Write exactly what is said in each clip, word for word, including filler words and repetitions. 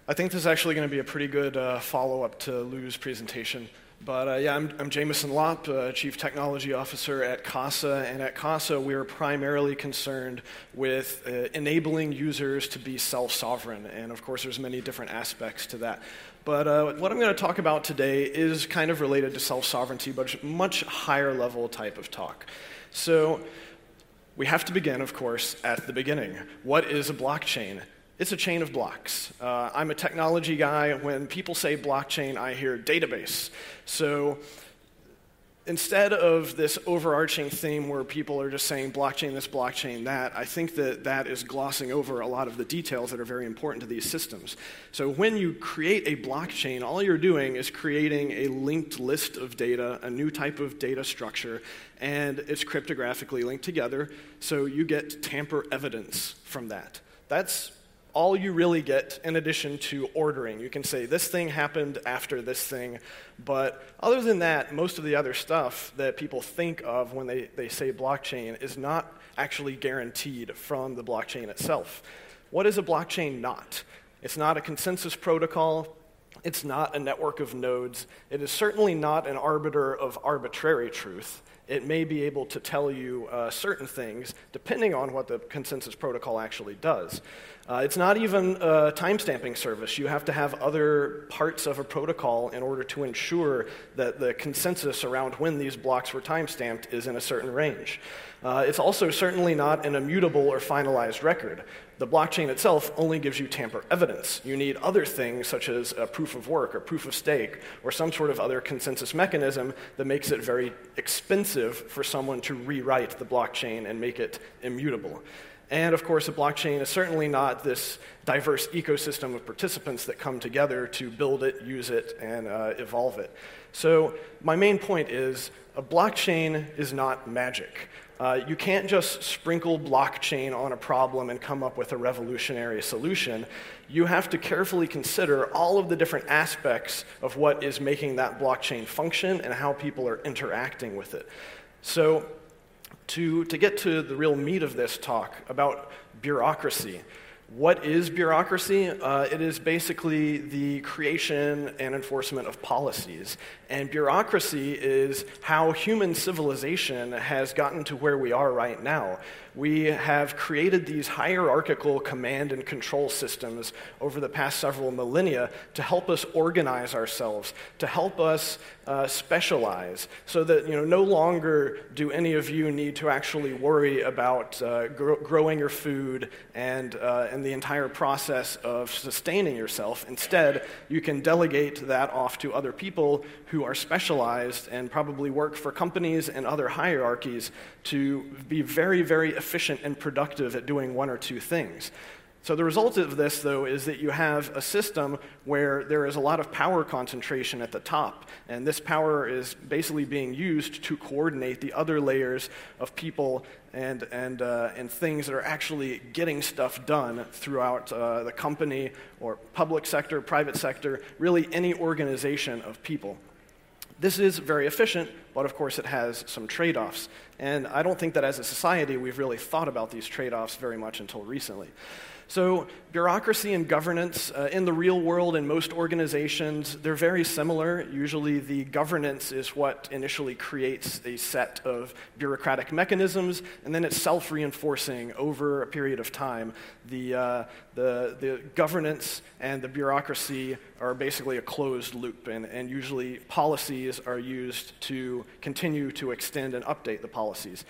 I think this is actually going to be a pretty good uh, follow-up to Lou's presentation. But uh, yeah, I'm, I'm Jameson Lopp, uh, Chief Technology Officer at Casa, and at Casa we are primarily concerned with uh, enabling users to be self-sovereign, and of course there's many different aspects to that. But uh, what I'm going to talk about today is kind of related to self-sovereignty, but a much higher level type of talk. So we have to begin, of course, at the beginning. What is a blockchain? It's a chain of blocks. Uh, I'm a technology guy. When people say blockchain, I hear database. So instead of this overarching theme where people are just saying blockchain this, blockchain that, I think that that is glossing over a lot of the details that are very important to these systems. So when you create a blockchain, all you're doing is creating a linked list of data, a new type of data structure, and it's cryptographically linked together, so you get tamper evidence from that. That's all you really get in addition to ordering. You can say this thing happened after this thing, but other than that, most of the other stuff that people think of when they, they say blockchain is not actually guaranteed from the blockchain itself. What is a blockchain not? It's not a consensus protocol. It's not a network of nodes. It is certainly not an arbiter of arbitrary truth. It may be able to tell you uh, certain things depending on what the consensus protocol actually does. Uh, it's not even a timestamping service. You have to have other parts of a protocol in order to ensure that the consensus around when these blocks were timestamped is in a certain range. Uh, it's also certainly not an immutable or finalized record. The blockchain itself only gives you tamper evidence. You need other things such as a proof of work or proof of stake or some sort of other consensus mechanism that makes it very expensive for someone to rewrite the blockchain and make it immutable. And of course, a blockchain is certainly not this diverse ecosystem of participants that come together to build it, use it, and uh, evolve it. So my main point is a blockchain is not magic. Uh, you can't just sprinkle blockchain on a problem and come up with a revolutionary solution. You have to carefully consider all of the different aspects of what is making that blockchain function and how people are interacting with it. So to, to get to the real meat of this talk about bureaucracy, what is bureaucracy? Uh, it is basically the creation and enforcement of policies. And bureaucracy is how human civilization has gotten to where we are right now. We have created these hierarchical command and control systems over the past several millennia to help us organize ourselves, to help us uh, specialize, so that you know no longer do any of you need to actually worry about uh, gro- growing your food and uh, and the entire process of sustaining yourself. Instead, you can delegate that off to other people who are specialized and probably work for companies and other hierarchies to be very, very efficient and productive at doing one or two things. So the result of this, though, is that you have a system where there is a lot of power concentration at the top, and this power is basically being used to coordinate the other layers of people and and uh, and things that are actually getting stuff done throughout uh, the company or public sector, private sector, really any organization of people. This is very efficient, but of course it has some trade-offs. And I don't think that as a society we've really thought about these trade-offs very much until recently. So bureaucracy and governance, uh, in the real world, in most organizations, they're very similar. Usually the governance is what initially creates a set of bureaucratic mechanisms, and then it's self-reinforcing over a period of time. The, uh, the, the governance and the bureaucracy are basically a closed loop, and, and usually policies are used to continue to extend and update the policies.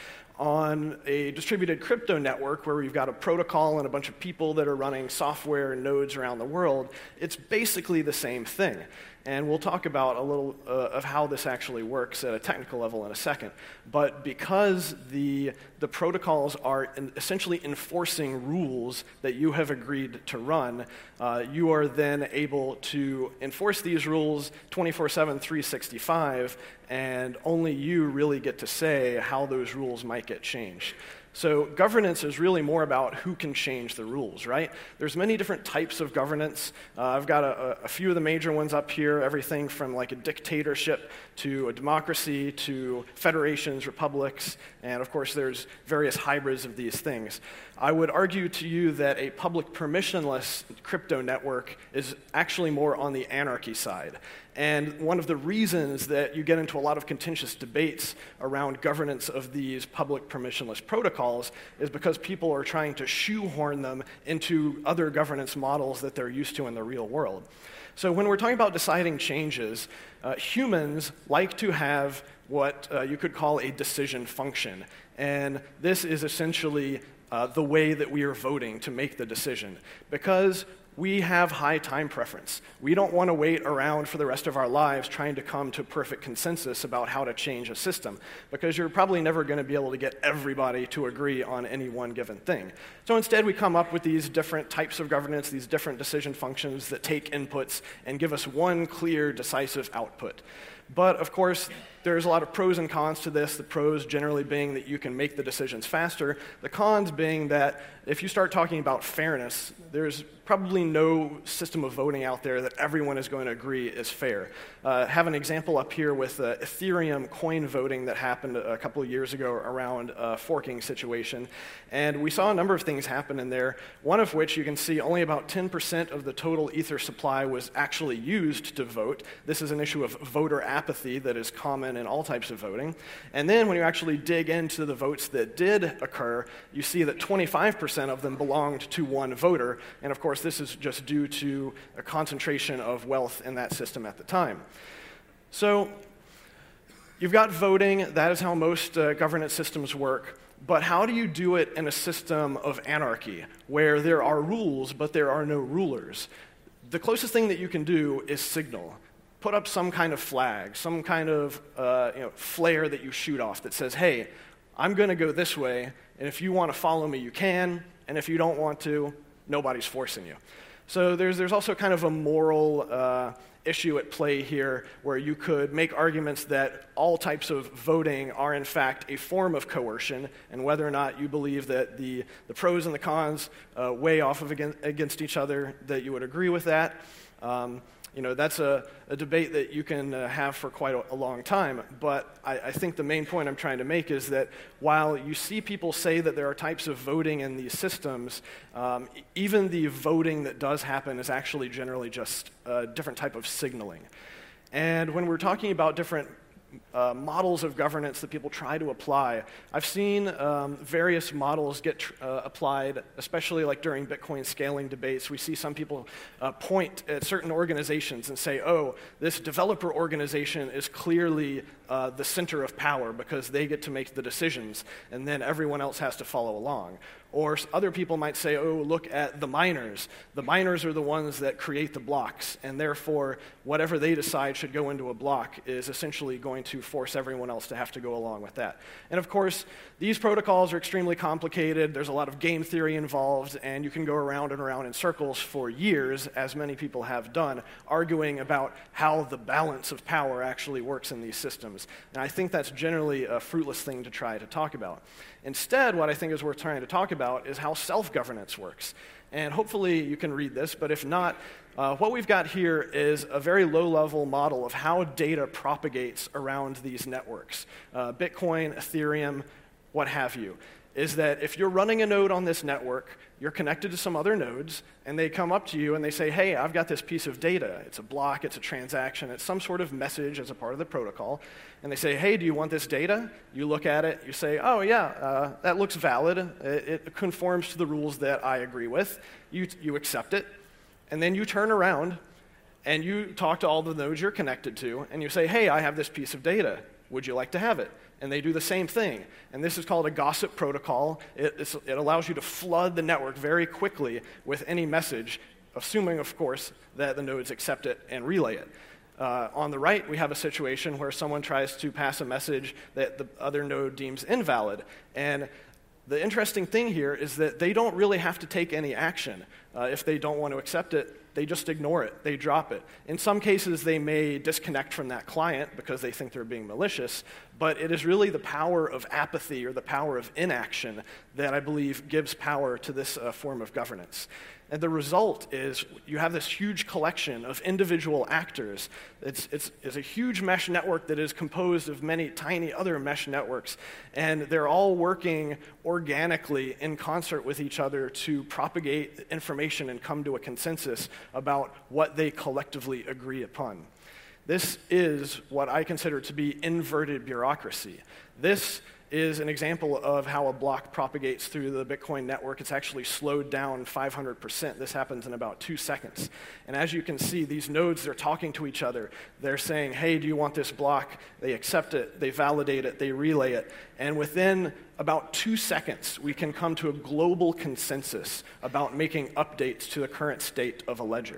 On a distributed crypto network where we've got a protocol and a bunch of people that are running software and nodes around the world, it's basically the same thing. And we'll talk about a little uh, of how this actually works at a technical level in a second. But because the, the protocols are in essentially enforcing rules that you have agreed to run, uh, you are then able to enforce these rules twenty-four seven, three sixty-five, and only you really get to say how those rules might get changed. So governance is really more about who can change the rules, right? There's many different types of governance. Uh, I've got a, a few of the major ones up here. here, everything from like a dictatorship to a democracy to federations, republics, and of course there's various hybrids of these things. I would argue to you that a public permissionless crypto network is actually more on the anarchy side. And one of the reasons that you get into a lot of contentious debates around governance of these public permissionless protocols is because people are trying to shoehorn them into other governance models that they're used to in the real world. So when we're talking about deciding changes, uh, humans like to have what uh, you could call a decision function. And this is essentially uh, the way that we are voting to make the decision. Because we have high time preference. We don't want to wait around for the rest of our lives trying to come to perfect consensus about how to change a system, because you're probably never going to be able to get everybody to agree on any one given thing. So instead, we come up with these different types of governance, these different decision functions that take inputs and give us one clear, decisive output. But of course, there's a lot of pros and cons to this, the pros generally being that you can make the decisions faster, the cons being that if you start talking about fairness, there's probably no system of voting out there that everyone is going to agree is fair. Uh, have an example up here with uh, Ethereum coin voting that happened a couple of years ago around a forking situation, and we saw a number of things happen in there, one of which you can see only about ten percent of the total Ether supply was actually used to vote. This is an issue of voter apathy that is common in all types of voting. And then when you actually dig into the votes that did occur, you see that twenty-five percent of them belonged to one voter, and of course this is just due to a concentration of wealth in that system at the time. So you've got voting, that is how most uh, governance systems work, but how do you do it in a system of anarchy, where there are rules but there are no rulers? The closest thing that you can do is signal. Put up some kind of flag, some kind of uh, you know, flare that you shoot off that says, hey, I'm going to go this way, and if you want to follow me, you can, and if you don't want to, nobody's forcing you. So there's, there's also kind of a moral uh, issue at play here where you could make arguments that all types of voting are in fact a form of coercion, and whether or not you believe that the, the pros and the cons uh, weigh off of against, against each other, that you would agree with that. Um, You know, that's a, a debate that you can uh, have for quite a, a long time, but I, I think the main point I'm trying to make is that while you see people say that there are types of voting in these systems, um, even the voting that does happen is actually generally just a different type of signaling. And when we're talking about different Uh, models of governance that people try to apply. I've seen um, various models get tr- uh, applied, especially like during Bitcoin scaling debates. We see some people uh, point at certain organizations and say, oh, this developer organization is clearly uh, the center of power because they get to make the decisions, and then everyone else has to follow along. Or other people might say, oh, look at the miners. The miners are the ones that create the blocks, and therefore whatever they decide should go into a block is essentially going to force everyone else to have to go along with that. And of course, these protocols are extremely complicated. There's a lot of game theory involved, and you can go around and around in circles for years, as many people have done, arguing about how the balance of power actually works in these systems. And I think that's generally a fruitless thing to try to talk about. Instead, what I think is worth trying to talk about is how self-governance works. And hopefully you can read this, but if not, uh, what we've got here is a very low-level model of how data propagates around these networks. Uh, Bitcoin, Ethereum, what have you, is that if you're running a node on this network, you're connected to some other nodes, and they come up to you and they say, hey, I've got this piece of data. It's a block, it's a transaction, it's some sort of message as a part of the protocol. And they say, hey, do you want this data? You look at it, you say, oh, yeah, uh, that looks valid. It, it conforms to the rules that I agree with. You, you accept it, and then you turn around and you talk to all the nodes you're connected to, and you say, hey, I have this piece of data. Would you like to have it? And they do the same thing. And this is called a gossip protocol. It, it allows you to flood the network very quickly with any message, assuming, of course, that the nodes accept it and relay it. Uh, on the right, we have a situation where someone tries to pass a message that the other node deems invalid. And the interesting thing here is that they don't really have to take any action. Uh, if they don't want to accept it, they just ignore it, they drop it. In some cases, they may disconnect from that client because they think they're being malicious, but it is really the power of apathy or the power of inaction that I believe gives power to this uh, form of governance. And the result is you have this huge collection of individual actors. It's, it's, it's a huge mesh network that is composed of many tiny other mesh networks, and they're all working organically in concert with each other to propagate information and come to a consensus about what they collectively agree upon. This is what I consider to be inverted bureaucracy. This is an example of how a block propagates through the Bitcoin network. It's actually slowed down five hundred percent. This happens in about two seconds. And as you can see, these nodes, they're talking to each other. They're saying, hey, do you want this block? They accept it, they validate it, they relay it. And within about two seconds, we can come to a global consensus about making updates to the current state of a ledger.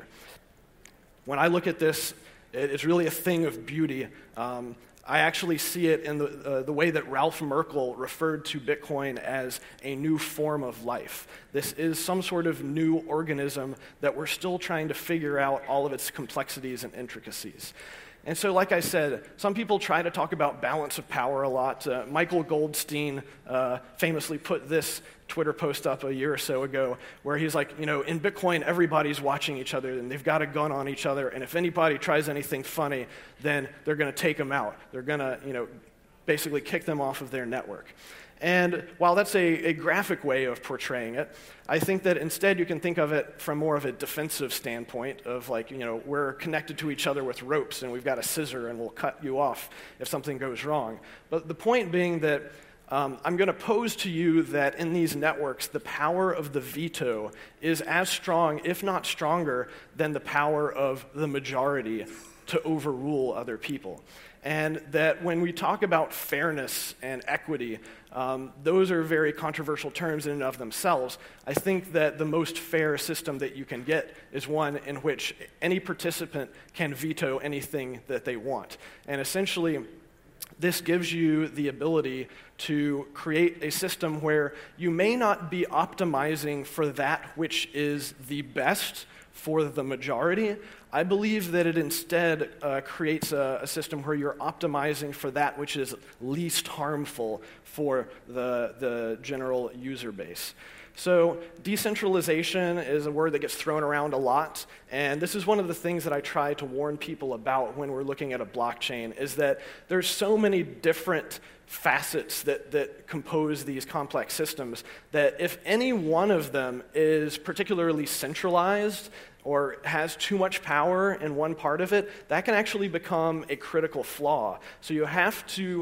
When I look at this, it's really a thing of beauty. Um, I actually see it in the, uh, the way that Ralph Merkle referred to Bitcoin as a new form of life. This is some sort of new organism that we're still trying to figure out all of its complexities and intricacies. And so, like I said, some people try to talk about balance of power a lot. Uh, Michael Goldstein uh, famously put this Twitter post up a year or so ago where he's like, you know, in Bitcoin, everybody's watching each other and they've got a gun on each other, and if anybody tries anything funny, then they're going to take them out. They're going to, you know, basically kick them off of their network. And while that's a, a graphic way of portraying it, I think that instead you can think of it from more of a defensive standpoint of like, you know, we're connected to each other with ropes and we've got a scissor and we'll cut you off if something goes wrong. But the point being that um, I'm going to pose to you that in these networks, the power of the veto is as strong, if not stronger, than the power of the majority to overrule other people. And that when we talk about fairness and equity, um, those are very controversial terms in and of themselves. I think that the most fair system that you can get is one in which any participant can veto anything that they want. And essentially, this gives you the ability to create a system where you may not be optimizing for that which is the best for the majority. I believe that it instead uh, creates a, a system where you're optimizing for that which is least harmful for the, the general user base. So decentralization is a word that gets thrown around a lot, and this is one of the things that I try to warn people about when we're looking at a blockchain, is that there's so many different facets that, that compose these complex systems that if any one of them is particularly centralized or has too much power in one part of it, that can actually become a critical flaw. So you have to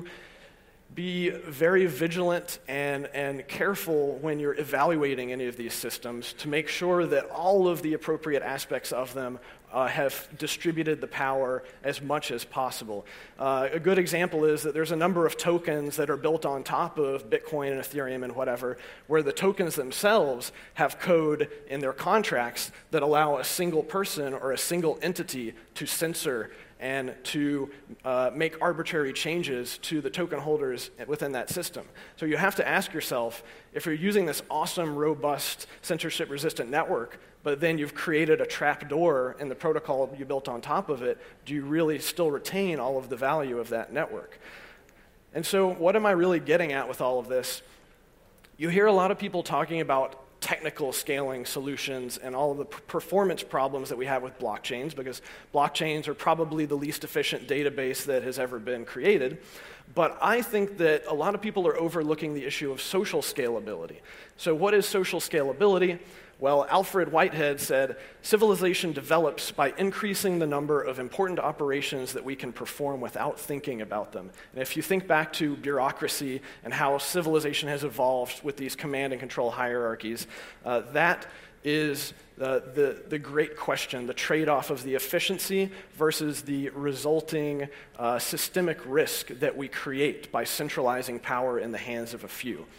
be very vigilant and, and careful when you're evaluating any of these systems to make sure that all of the appropriate aspects of them uh, have distributed the power as much as possible. Uh, a good example is that there's a number of tokens that are built on top of Bitcoin and Ethereum and whatever, where the tokens themselves have code in their contracts that allow a single person or a single entity to censor and to uh, make arbitrary changes to the token holders within that system. So you have to ask yourself, if you're using this awesome, robust, censorship-resistant network, but then you've created a trap door in the protocol you built on top of it, do you really still retain all of the value of that network? And so what am I really getting at with all of this? You hear a lot of people talking about technical scaling solutions and all of the p- performance problems that we have with blockchains, because blockchains are probably the least efficient database that has ever been created. But I think that a lot of people are overlooking the issue of social scalability. So what is social scalability? Well, Alfred Whitehead said, civilization develops by increasing the number of important operations that we can perform without thinking about them. And if you think back to bureaucracy and how civilization has evolved with these command and control hierarchies, uh, that is uh, the, the great question, the trade-off of the efficiency versus the resulting uh, systemic risk that we create by centralizing power in the hands of a few.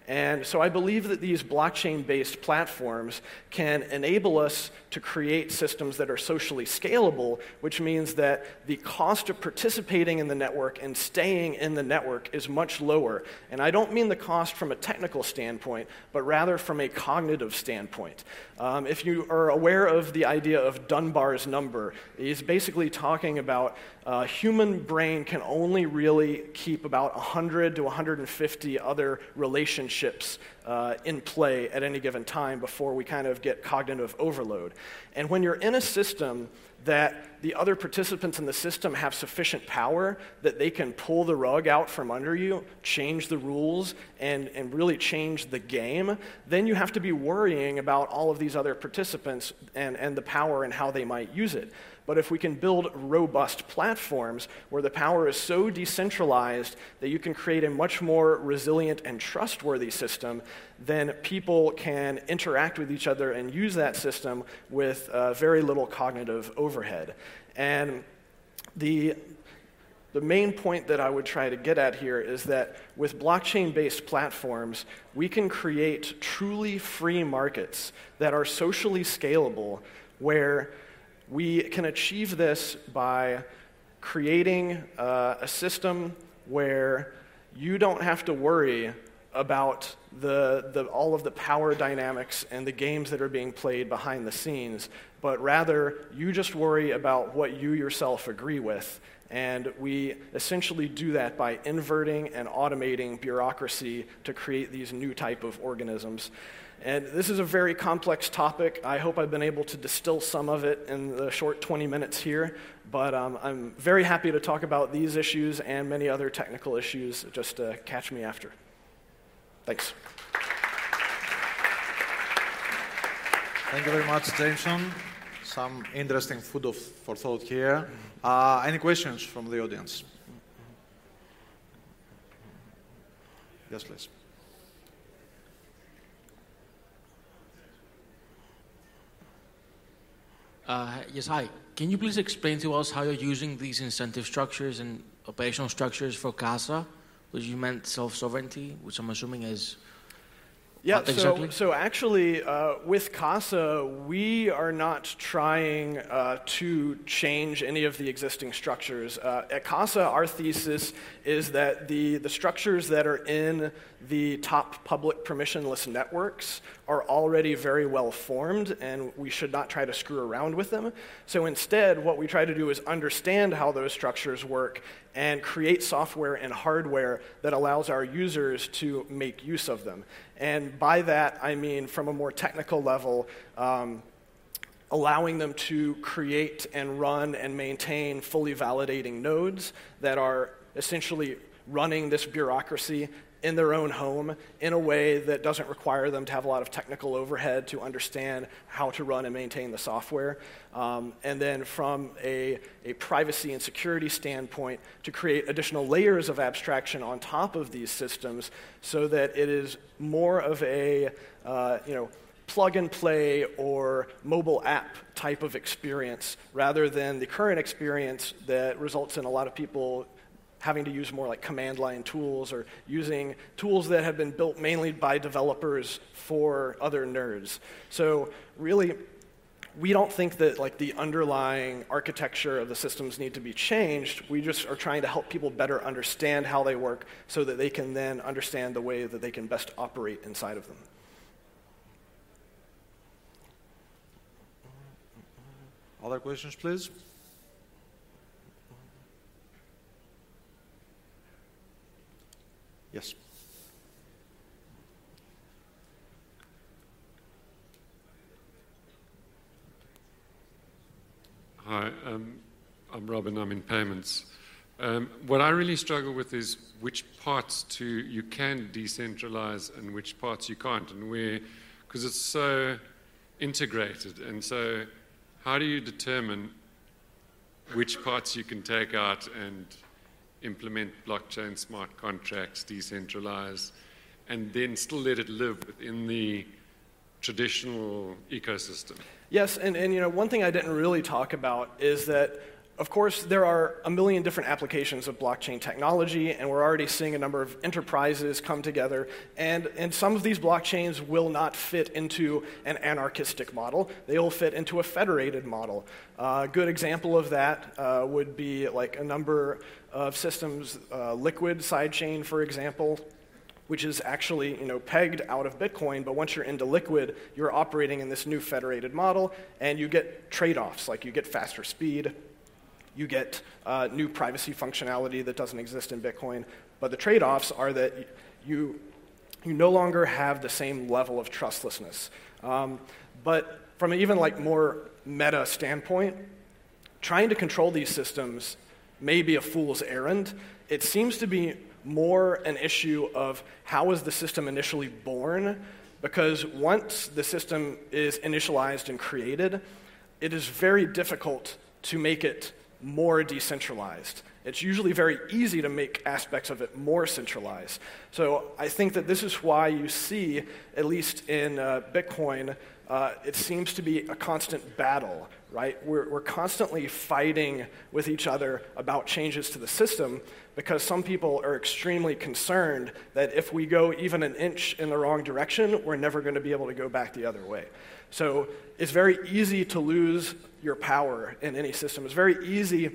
And so I believe that these blockchain-based platforms can enable us to create systems that are socially scalable, which means that the cost of participating in the network and staying in the network is much lower. And I don't mean the cost from a technical standpoint, but rather from a cognitive standpoint. Um, if you are aware of the idea of Dunbar's number, he's basically talking about uh, human brain can only really keep about one hundred to one hundred fifty other relationships uh, in play at any given time before we kind of get cognitive overload. And when you're in a system that the other participants in the system have sufficient power that they can pull the rug out from under you, change the rules, and, and really change the game, then you have to be worrying about all of these other participants and, and the power and how they might use it. But if we can build robust platforms where the power is so decentralized that you can create a much more resilient and trustworthy system, then people can interact with each other and use that system with uh, very little cognitive overhead. And the, the main point that I would try to get at here is that with blockchain-based platforms, we can create truly free markets that are socially scalable, where we can achieve this by creating uh, a system where you don't have to worry about the, the, all of the power dynamics and the games that are being played behind the scenes, but rather you just worry about what you yourself agree with. And we essentially do that by inverting and automating bureaucracy to create these new type of organisms. And this is a very complex topic. I hope I've been able to distill some of it in the short twenty minutes here, but um, I'm very happy to talk about these issues and many other technical issues. Just uh, catch me after. Thanks. Thank you very much, Jameson. Some interesting food of, for thought here. Uh, any questions from the audience? Yes, please. Uh, yes, hi. Can you please explain to us how you're using these incentive structures and operational structures for Casa, which you meant self-sovereignty, which I'm assuming is Yeah, what exactly? so, so actually uh, with Casa, we are not trying uh, to change any of the existing structures. Uh, at Casa, our thesis is that the, the structures that are in the top public permissionless networks are already very well formed, and we should not try to screw around with them. So instead, what we try to do is understand how those structures work and create software and hardware that allows our users to make use of them. And by that, I mean from a more technical level, um, allowing them to create and run and maintain fully validating nodes that are essentially running this bureaucracy in their own home in a way that doesn't require them to have a lot of technical overhead to understand how to run and maintain the software. Um, and then from a, a privacy and security standpoint, to create additional layers of abstraction on top of these systems so that it is more of a, uh, you know, plug and play or mobile app type of experience rather than the current experience that results in a lot of people having to use more like command line tools or using tools that have been built mainly by developers for other nerds. So really, we don't think that like the underlying architecture of the systems need to be changed. We just are trying to help people better understand how they work so that they can then understand the way that they can best operate inside of them. Other questions, please? Yes. Hi, um, I'm Robin, I'm in payments. Um, what I really struggle with is which parts to you can decentralize and which parts you can't, and where, because it's so integrated, and so how do you determine which parts you can take out and implement blockchain smart contracts, decentralize, and then still let it live within the traditional ecosystem? Yes, and, and you know, one thing I didn't really talk about is that of course, there are a million different applications of blockchain technology, and we're already seeing a number of enterprises come together, and, and some of these blockchains will not fit into an anarchistic model. They will fit into a federated model. Uh, a good example of that uh, would be like a number of systems, uh, Liquid sidechain, for example, which is actually, you know, pegged out of Bitcoin, but once you're into Liquid, you're operating in this new federated model, and you get trade-offs, like you get faster speed, you get uh, new privacy functionality that doesn't exist in Bitcoin, but the trade-offs are that you, you no longer have the same level of trustlessness. Um, but from an even like more meta standpoint, trying to control these systems may be a fool's errand. It seems to be more an issue of how was the system initially born, because once the system is initialized and created, it is very difficult to make it more decentralized. It's usually very easy to make aspects of it more centralized. So I think that this is why you see, at least in uh, Bitcoin, uh, it seems to be a constant battle, right? We're, we're constantly fighting with each other about changes to the system, because some people are extremely concerned that if we go even an inch in the wrong direction, we're never going to be able to go back the other way. So it's very easy to lose your power in any system. It's very easy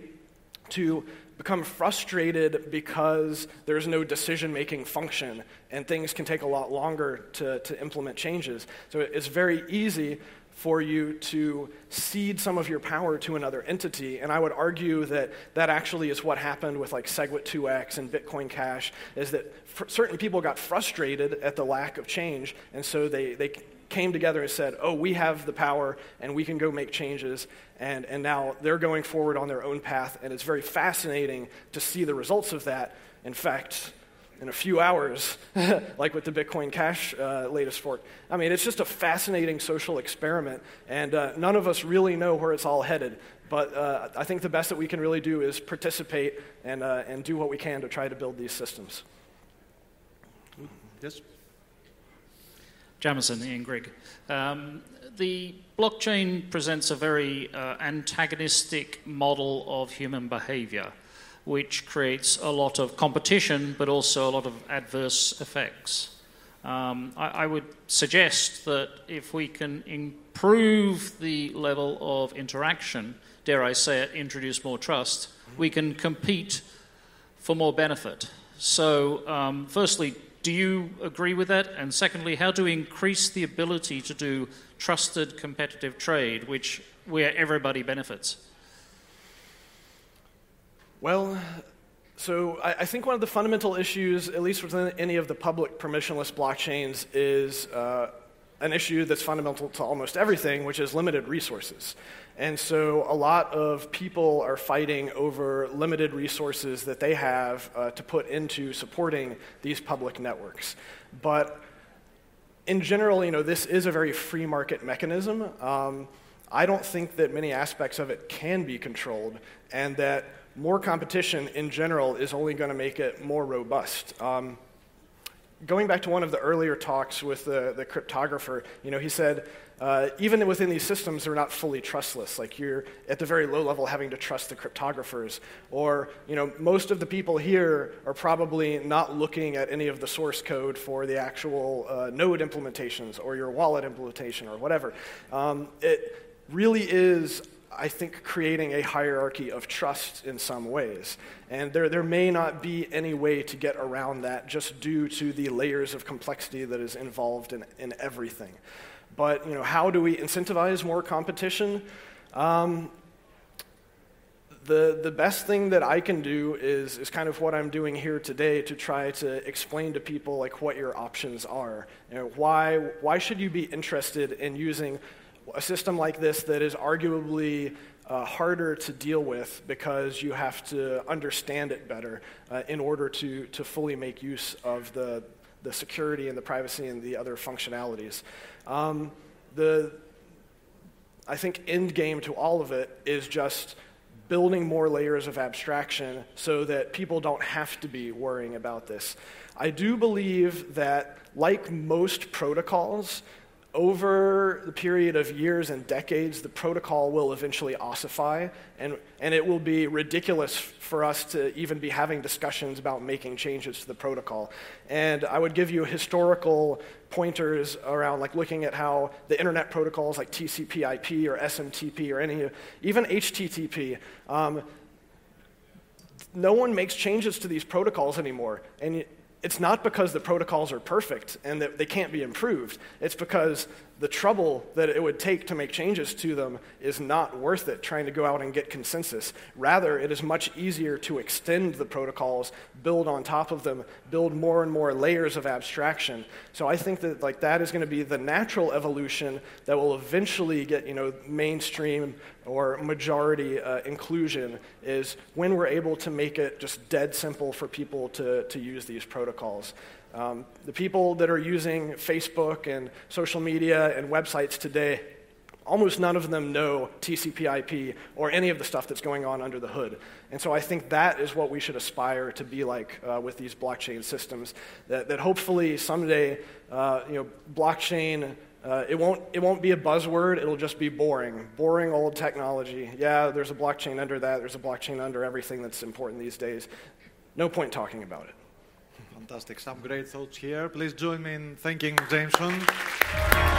to become frustrated because there's no decision-making function and things can take a lot longer to, to implement changes. So it's very easy for you to cede some of your power to another entity, and I would argue that that actually is what happened with like SegWit two X and Bitcoin Cash, is that certain people got frustrated at the lack of change, and so they, they came together and said, oh, we have the power and we can go make changes, and, and now they're going forward on their own path, and it's very fascinating to see the results of that. In fact, in a few hours, like with the Bitcoin Cash uh, latest fork. I mean, it's just a fascinating social experiment, and uh, none of us really know where it's all headed. But uh, I think the best that we can really do is participate and, uh, and do what we can to try to build these systems. Yes? Jamison, Ian Grigg. Um, the blockchain presents a very uh, antagonistic model of human behavior, which creates a lot of competition, but also a lot of adverse effects. Um, I, I would suggest that if we can improve the level of interaction, dare I say it, introduce more trust, we can compete for more benefit. So, um, firstly, do you agree with that? And secondly, how do we increase the ability to do trusted competitive trade, which where everybody benefits? Well, so I, I think one of the fundamental issues, at least within any of the public permissionless blockchains, is uh, an issue that's fundamental to almost everything, which is limited resources. And so a lot of people are fighting over limited resources that they have uh, to put into supporting these public networks. But in general, you know, this is a very free market mechanism. Um, I don't think that many aspects of it can be controlled, and that more competition in general is only going to make it more robust. Um, going back to one of the earlier talks with the, the cryptographer, you know, he said, uh, even within these systems, they're not fully trustless. Like, you're at the very low level having to trust the cryptographers. Or, you know, most of the people here are probably not looking at any of the source code for the actual uh, node implementations or your wallet implementation or whatever. Um, it really is, I think, creating a hierarchy of trust in some ways. And there, there may not be any way to get around that just due to the layers of complexity that is involved in, in everything. But, you know, how do we incentivize more competition? Um, the, the best thing that I can do is, is kind of what I'm doing here today, to try to explain to people like what your options are. You know, why, why should you be interested in using a system like this that is arguably uh, harder to deal with because you have to understand it better uh, in order to, to fully make use of the, the security and the privacy and the other functionalities. Um, the, I think end game to all of it is just building more layers of abstraction so that people don't have to be worrying about this. I do believe that, like most protocols, over the period of years and decades, the protocol will eventually ossify, and, and it will be ridiculous for us to even be having discussions about making changes to the protocol. And I would give you historical pointers around like looking at how the internet protocols like T C P I P or S M T P or any, even H T T P, um, no one makes changes to these protocols anymore. And it's not because the protocols are perfect and that they can't be improved. It's because the trouble that it would take to make changes to them is not worth it, trying to go out and get consensus. Rather, it is much easier to extend the protocols, build on top of them, build more and more layers of abstraction. So I think that like that is going to be the natural evolution that will eventually get, you know, mainstream or majority uh, inclusion, is when we're able to make it just dead simple for people to, to use these protocols. Um, the people that are using Facebook and social media and websites today, almost none of them know T C P I P or any of the stuff that's going on under the hood. And so I think that is what we should aspire to be like uh, with these blockchain systems, that, that hopefully someday, uh, you know, blockchain, uh, it won't, it won't be a buzzword, it'll just be boring. Boring old technology. Yeah, there's a blockchain under that, there's a blockchain under everything that's important these days. No point talking about it. Fantastic. Some great thoughts here. Please join me in thanking Jameson.